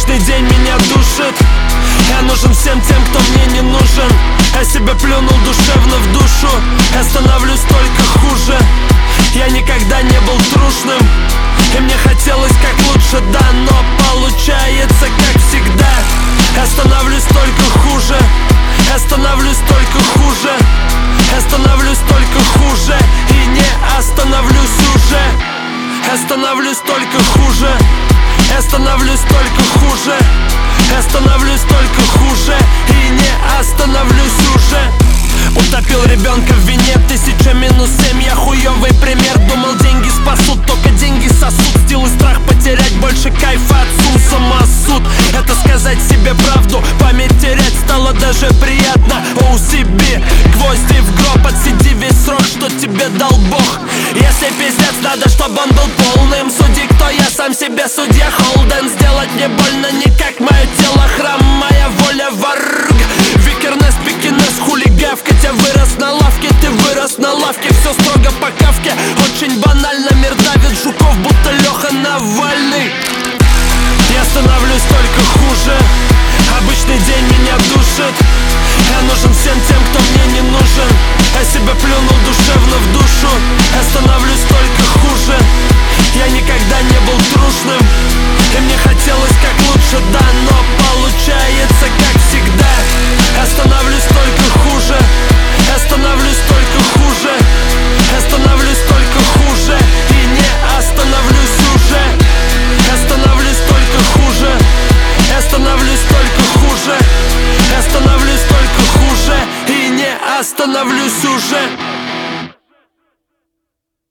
Обычный день меня душит. Я нужен всем тем, кто мне не нужен. Я себя плюнул душевно в душу. Я становлюсь только хуже. Я никогда не был трушным, и мне хотелось как лучше, да, но получается как всегда. Я становлюсь только хуже. Я становлюсь только хуже. Я становлюсь только хуже и не остановлюсь уже. Я становлюсь только хуже. Я становлюсь только хуже. Я становлюсь только хуже и не остановлюсь уже. Утопил ребенка в вине, 1000-7. Я хуёвый пример, думал деньги спасут, только деньги сосут. Стил и страх потерять, больше кайфа от сум. Самосуд, это сказать себе правду. Память терять стало даже приятно. OCB, гвозди в гроб, отсиди весь срок, что тебе дал Бог. Если пиздец, надо, чтобы он был полным. Суди, кто я, сам себе судья. Холден, сделать мне больно не как мое тело. Храм, моя воля, варг. Викернес, пикинес, хулигавка. Я вырос на лавке, ты вырос на лавке. Все строго по Кавке, очень банально. Мир давит жуков, будто Леха Навальный. Я становлюсь только хуже. Обычный день меня душит. Я нужен всем тем, кто мне не нужен. Я себя плюнул душевно в душу. Я становлюсь только хуже. Я никогда не был трушным, и мне хотелось как лучше, да, но получается как всегда. Я становлюсь только хуже. Я становлюсь только хуже. Я становлюсь только хуже и не остановлюсь уже. Я становлюсь только хуже. Я становлюсь только хуже. Я становлюсь только хуже и не остановлюсь уже.